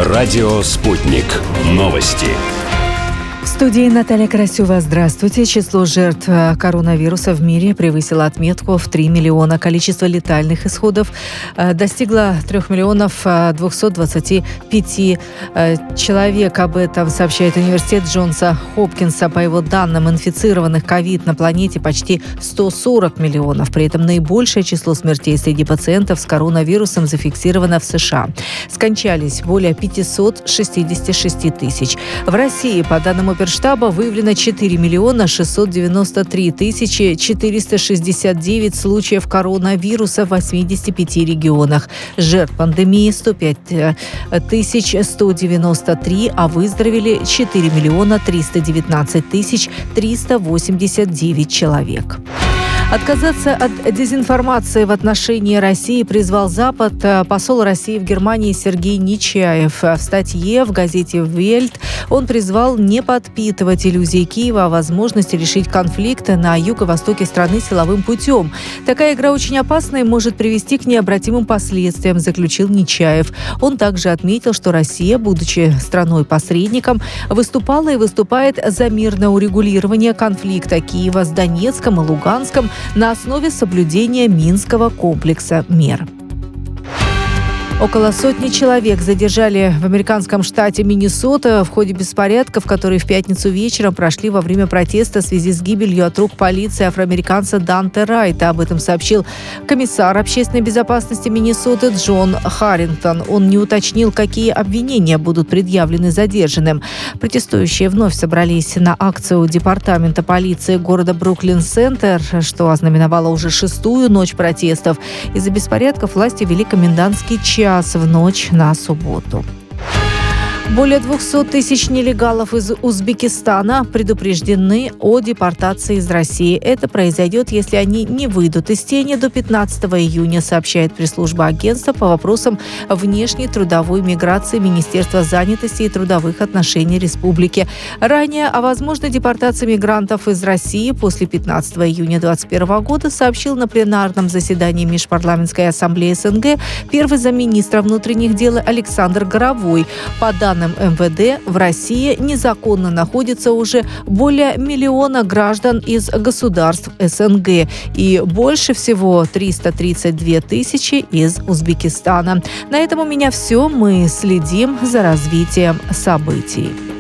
Радио «Спутник». Новости. В студии Наталья Красюва. Здравствуйте. Число жертв коронавируса в мире превысило отметку в 3 миллиона. Количество летальных исходов достигло 3 миллионов 225 человек. Об этом сообщает университет Джонса Хопкинса. По его данным, инфицированных ковид на планете почти 140 миллионов. При этом наибольшее число смертей среди пациентов с коронавирусом зафиксировано в США. Скончались более 566 тысяч. В России, по данным Оперштаба, выявлено 4 миллиона 693 тысячи 469 случаев коронавируса в 85 регионах. Жертв пандемии 105 тысяч 193, а выздоровели 4 миллиона 319 тысяч 389 человек. Отказаться от дезинформации в отношении России призвал Запад посол России в Германии Сергей Нечаев. В статье в газете «Вельт» он призвал не подпитывать иллюзии Киева о возможности решить конфликт на юго-востоке страны силовым путем. Такая игра очень опасна и может привести к необратимым последствиям, заключил Нечаев. Он также отметил, что Россия, будучи страной-посредником, выступала и выступает за мирное урегулирование конфликта Киева с Донецком и Луганском на основе соблюдения Минского комплекса мер. Около сотни человек задержали в американском штате Миннесота в ходе беспорядков, которые в пятницу вечером прошли во время протеста в связи с гибелью от рук полиции афроамериканца Данте Райта. Об этом сообщил комиссар общественной безопасности Миннесоты Джон Харрингтон. Он не уточнил, какие обвинения будут предъявлены задержанным. Протестующие вновь собрались на акцию департамента полиции города Бруклин-Центр, что ознаменовало уже 6-ю ночь протестов. Из-за беспорядков власти ввели комендантский час в ночь на субботу. Более 200 тысяч нелегалов из Узбекистана предупреждены о депортации из России. Это произойдет, если они не выйдут из тени до 15 июня, сообщает пресс-служба агентства по вопросам внешней трудовой миграции Министерства занятости и трудовых отношений Республики. Ранее о возможной депортации мигрантов из России после 15 июня 2021 года сообщил на пленарном заседании Межпарламентской ассамблеи СНГ первый замминистра внутренних дел Александр Горовой. По данным МВД, в России незаконно находится уже более миллиона граждан из государств СНГ и больше всего 332 тысячи из Узбекистана. На этом у меня все. Мы следим за развитием событий.